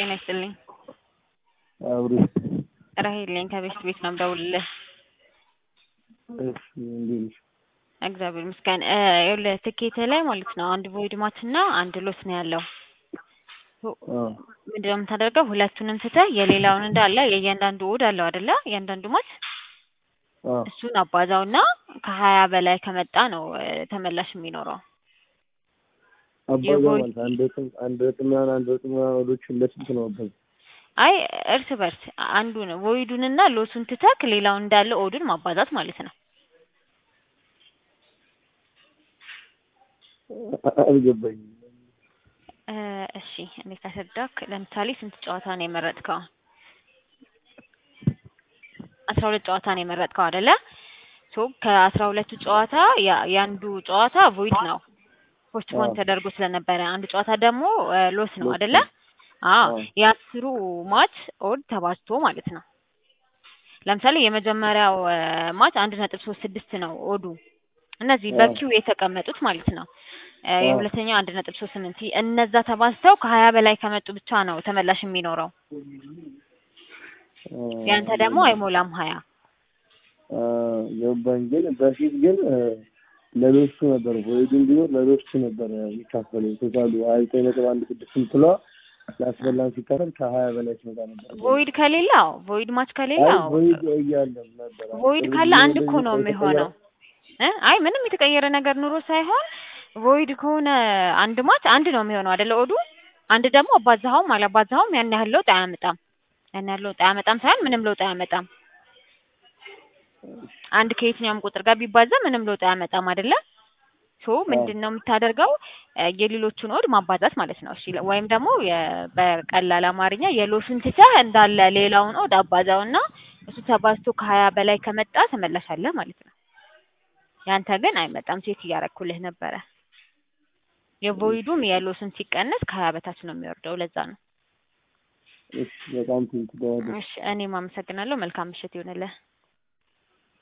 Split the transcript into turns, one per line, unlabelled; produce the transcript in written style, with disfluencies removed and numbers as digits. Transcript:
ጤና ይስጥልኝ።
አብሮ
ራሄል ነኝ ከቤስት ቤት ነው የምደውልልህ።
እሺ እንዴት ነሽ?
እግዚአብሔር ይመስገን። ይኸውልህ ትኬት ላይ ማለት ነው አንድ ቮይድ ማች እና አንድ ሎስ ነው ያለው። ምንድነው የምታደርገው? ሁለቱንም ትተህ የሌላውን እንዳለ የእያንዳንዱ ኦድ አለው አይደለ? እያንዳንዱ ማች እሱን አባዛውና ከ20 በላይ ከመጣ ነው ተመላሽ የሚኖረው።
አባዛው ማለት አንድ ወጥም ወዶች ለስንት ነው አባዛው?
አይ እርስ በርስ አንዱን ቮይዱንና ሎሱን ትተህ ሌላውን እንዳለ ኦዱን ማባዛት ማለት ነው።
አልገባኝም።
እሺ እኔ ካሰዳክ ለምሳሌ ስንት ጨዋታ ነው የመረጥከው? 12 ጨዋታ ነው የመረጥከው አይደለ? ከ12ቱ ጨዋታ ያንዱ ጨዋታ ቮይድ ነው ፖስትፖን ተደርጎ ስለነበረ አንድ ጨዋታ ደግሞ ሎስ ነው አይደለ? የአስሩ ማች ኦድ ተባዝቶ ማለት ነው። ለምሳሌ የመጀመሪያው ማች 1.36 ነው ኦዱ። እነዚህ በኪው የተቀመጡት ማለት ነው። የሁለተኛው 1.38 እነዛ ተባዝተው ከ20 በላይ ከመጡ ብቻ ነው ተመላሽ የሚኖረው። ያንተ ደግሞ አይሞላም 20።
ገባኝ። ግን በፊት ግን ለሎሱ ነበር ቮይዱን ቢሆን ለሎሱ ነበር የሚካፈለው። ቶታሉ 29.16 ትሏ ላስበላን ሲካፈል ከ20 በላይ ሲመጣ ነበር።
ቮይድ ከሌላው ቮይድ ማች ከሌላው
ቮይድ እያለም ነበር።
ቮይድ ካለ አንድ እኮ ነው የሚሆነው። አይ ምንም የተቀየረ ነገር ኑሮ ሳይሆን ቮይድ ከሆነ አንድ ማች አንድ ነው የሚሆነው አይደለ? ኦዱ አንድ ደግሞ አባዛውም አላባዛውም ያን ያህል ለውጥ አያመጣም። ያን ያህል ለውጥ አያመጣም ሳይሆን ምንም ለውጥ አያመጣም። አንድ ከየትኛውም ቁጥር ጋር ቢባዛ ምንም ለውጥ አያመጣም አይደለ? ምንድነው የምታደርገው? የሌሎቹን ኦድ ማባዛት ማለት ነው። እሺ ወይም ደግሞ በቀላል አማርኛ የሎሱን ትተህ እንዳለ ሌላውን ኦድ አባዛውና እሱ ተባዝቶ ከ20 በላይ ከመጣ ተመላሻለህ ማለት ነው። ያንተ ግን አይመጣም። ቼክ እያረኩልህ ነበረ። የቮይዱም የሎሱን ሲቀነስ ከ20 በታች ነው የሚወርደው። ለዛ ነው።
እሺ በጣም ትንሽ
እሺ እኔም አመሰግናለሁ። መልካም ምሽት ይሁንልህ።